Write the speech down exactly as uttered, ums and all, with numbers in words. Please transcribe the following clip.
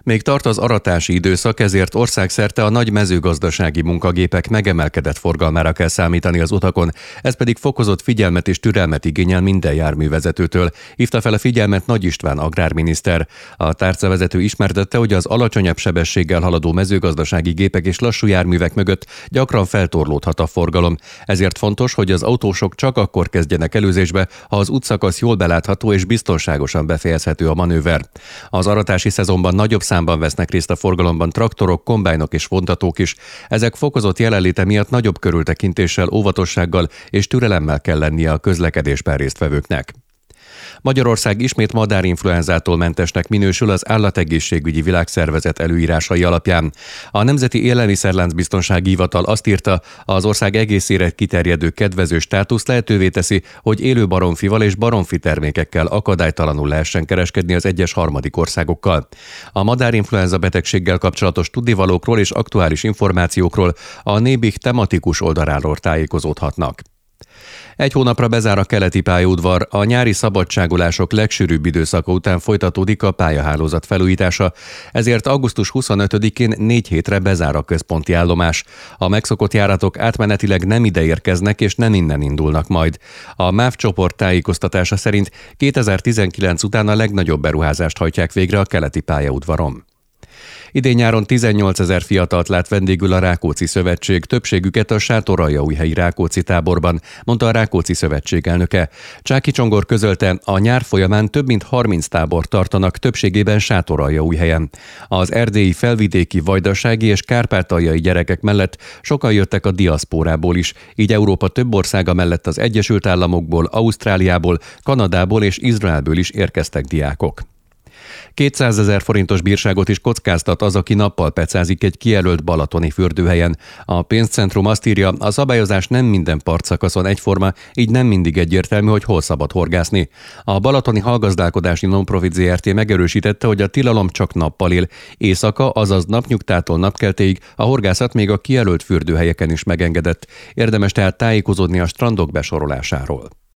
Még tart az aratási időszak, ezért országszerte a nagy mezőgazdasági munkagépek megemelkedett forgalmára kell számítani az utakon, ez pedig fokozott figyelmet és türelmet igényel minden járművezetőtől, hívta fel a figyelmet Nagy István agrárminiszter. A tárcavezető ismertette, hogy az alacsonyabb sebességgel haladó mezőgazdasági gépek és lassú járművek mögött gyakran feltorlódhat a forgalom. Ezért fontos, hogy az autósok csak akkor kezdjenek előzésbe, ha az útszakasz jól belátható és biztonságosan befejezhető a manőver. Az aratási szezonban nagyobb számban vesznek részt a forgalomban traktorok, kombájnok és vontatók is. Ezek fokozott jelenléte miatt nagyobb körültekintéssel, óvatossággal és türelemmel kell lennie a közlekedésben résztvevőknek. Magyarország ismét madárinfluenzától mentesnek minősül az Állategészségügyi Világszervezet előírásai alapján. A Nemzeti Élelmiszerláncbiztonsági Hivatal azt írta, az ország egészére kiterjedő kedvező státusz lehetővé teszi, hogy élő baromfival és baromfi termékekkel akadálytalanul lehessen kereskedni az egyes harmadik országokkal. A madárinfluenza betegséggel kapcsolatos tudnivalókról és aktuális információkról a Nébih tematikus oldaláról tájékozódhatnak. Egy hónapra bezár a keleti pályaudvar, a nyári szabadságolások legsűrűbb időszaka után folytatódik a pályahálózat felújítása, ezért augusztus huszonötödikén négy hétre bezár a központi állomás. A megszokott járatok átmenetileg nem ide érkeznek és nem innen indulnak majd. A MÁV csoport tájékoztatása szerint kétezer-tizenkilenc után a legnagyobb beruházást hajtják végre a keleti pályaudvaron. Idén nyáron tizennyolcezer fiatalt lát vendégül a Rákóczi Szövetség, többségüket a Sátoraljaújhelyi Rákóczi táborban, mondta a Rákóczi Szövetség elnöke. Csáky Csongor közölte, a nyár folyamán több mint harminc tábort tartanak, többségében Sátoraljaújhelyen. Az erdélyi, felvidéki, vajdasági és kárpátaljai gyerekek mellett sokan jöttek a diaszpórából is, így Európa több országa mellett az Egyesült Államokból, Ausztráliából, Kanadából és Izraelből is érkeztek diákok. kétszázezer forintos bírságot is kockáztat az, aki nappal pecázik egy kijelölt balatoni fürdőhelyen. A pénzcentrum azt írja, a szabályozás nem minden partszakaszon egyforma, így nem mindig egyértelmű, hogy hol szabad horgászni. A balatoni hallgazdálkodási non-profit zé er té megerősítette, hogy a tilalom csak nappal él. Éjszaka, azaz napnyugtától napkeltéig a horgászat még a kijelölt fürdőhelyeken is megengedett. Érdemes tehát tájékozódni a strandok besorolásáról.